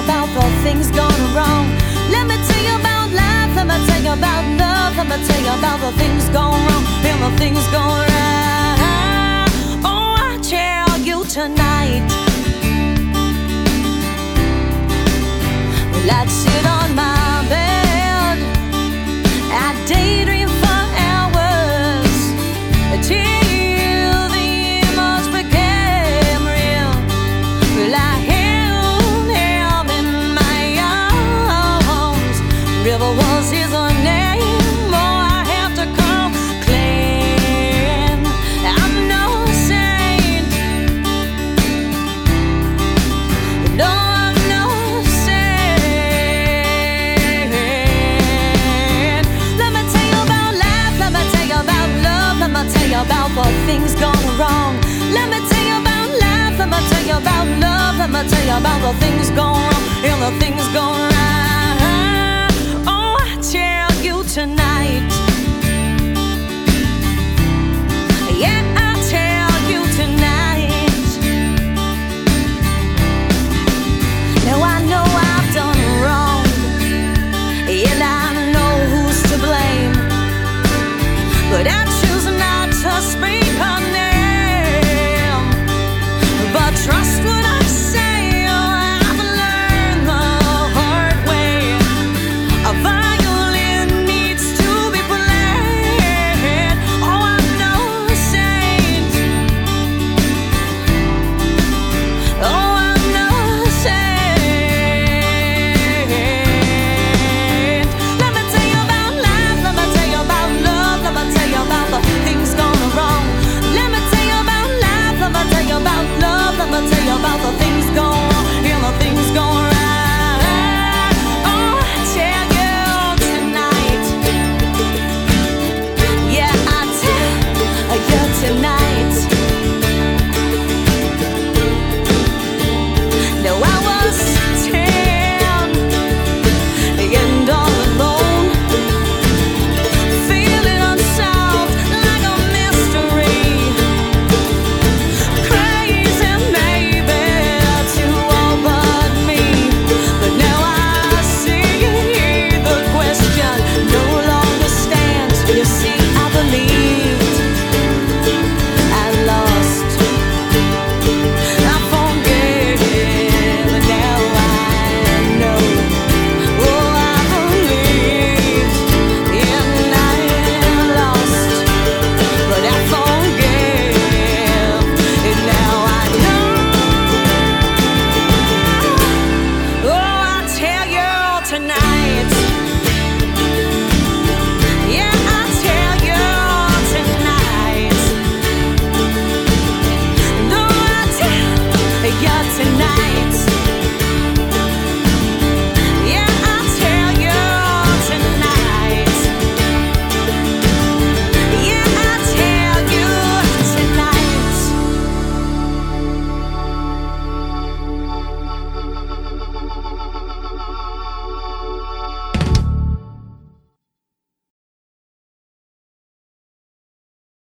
about the things gone wrong. Let me tell you about life, let me tell you about love, let me tell you about the things gone wrong and the things gone right. Oh, I tell you tonight, well, I'd sit on my bed, I'd daydream for hours till the image became real. Well, I held him in my arms. River was his name. Oh, I have to come clean. I'm no saint. No, I'm no saint. Let me tell you about life. Let me tell you about love. Let me tell you about the things gone wrong. Let me tell you about life. Let me tell you about love. Let me tell you about the things gone wrong and the things gone right.